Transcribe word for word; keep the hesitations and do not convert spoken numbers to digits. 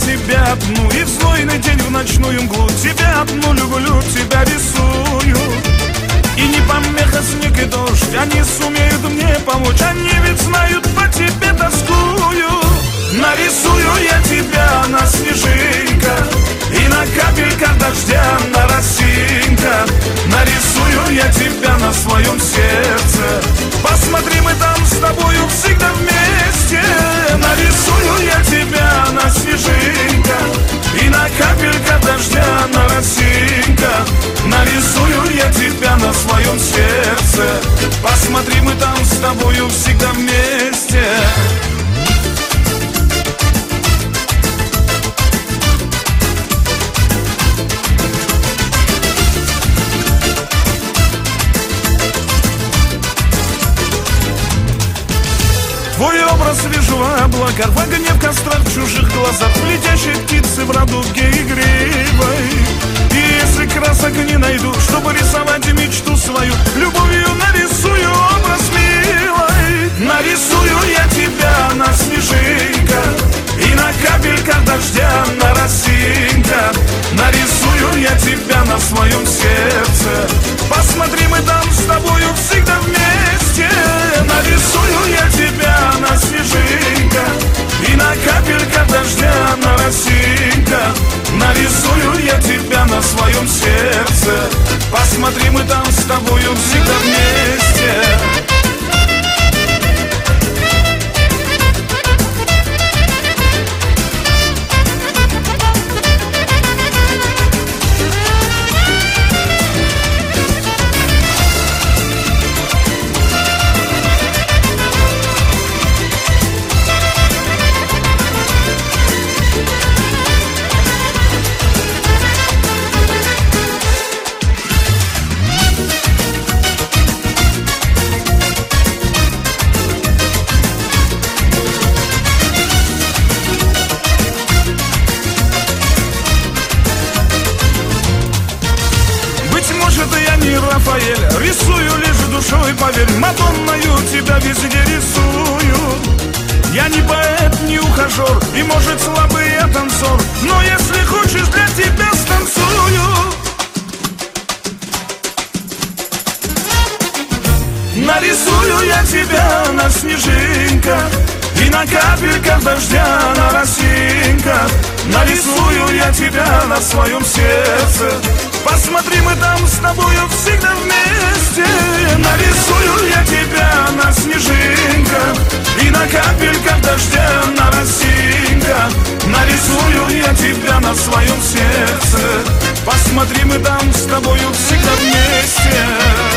тебя одну, и в знойный день в ночную мглу тебя одну люблю, тебя рисую. И не помеха снег и дождь, они сумеют мне помочь, они ведь знают, по тебе тоскую. Нарисую я тебя на снежинках и на капельках дождя на росинках. Нарисую я тебя на своем сердце, посмотри, мы там с тобою всегда вместе. Нарисую я тебя на снежинках и на капельках дождя на росинках. Нарисую я тебя на своем сердце, посмотри, мы там с тобою всегда вместе. Твой образ вижу в облаках, в огне, в кострах, в чужих глазах, в летящей птице, в радуге игривой. И если красок не найду, чтобы рисовать мечту свою, любовью нарисую образ милой. Нарисую я тебя на снежинках и на капельках дождя на росинках. Нарисую я тебя на своем сердце, посмотри, мы там с тобою всегда вместе. Нарисую я тебя на снежинках и на капельках дождя на росинках. Нарисую я тебя на своем сердце, посмотри, мы там с тобою всегда вместе. Рафаэль, рисую лишь душой, поверь, Мадонною тебя везде рисую. Я не поэт, не ухажер, и может слабый я танцор, но если хочешь, для тебя станцую. Нарисую я тебя на снежинках и на капельках дождя на росинках. Нарисую я тебя на своем сердце, посмотри, мы там с тобою всегда вместе. Нарисую я тебя на снежинках и на капельках дождя на росинках. Нарисую я тебя на своем сердце, посмотри, мы там с тобою всегда вместе.